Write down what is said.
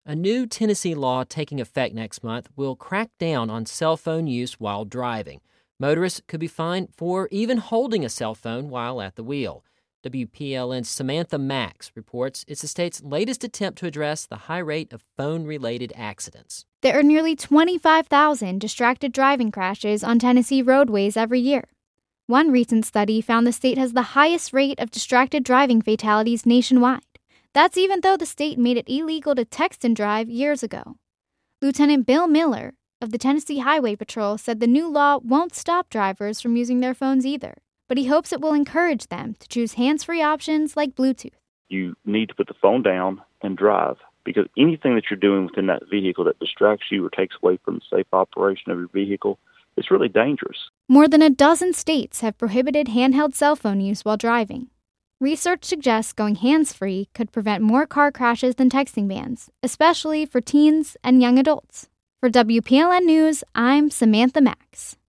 A new Tennessee law taking effect next month will crack down on cell phone use while driving. Motorists could be fined for even holding a cell phone while at the wheel. WPLN's Samantha Max reports it's the state's latest attempt to address the high rate of phone-related accidents. There are nearly 25,000 distracted driving crashes on Tennessee roadways every year. One recent study found the state has the highest rate of distracted driving fatalities nationwide. That's even though the state made it illegal to text and drive years ago. Lieutenant Bill Miller of the Tennessee Highway Patrol said the new law won't stop drivers from using their phones either, but he hopes it will encourage them to choose hands-free options like Bluetooth. You need to put the phone down and drive, because anything that you're doing within that vehicle that distracts you or takes away from the safe operation of your vehicle, it's really dangerous. More than a dozen states have prohibited handheld cell phone use while driving. Research suggests going hands-free could prevent more car crashes than texting bans, especially for teens and young adults. For WPLN News, I'm Samantha Max.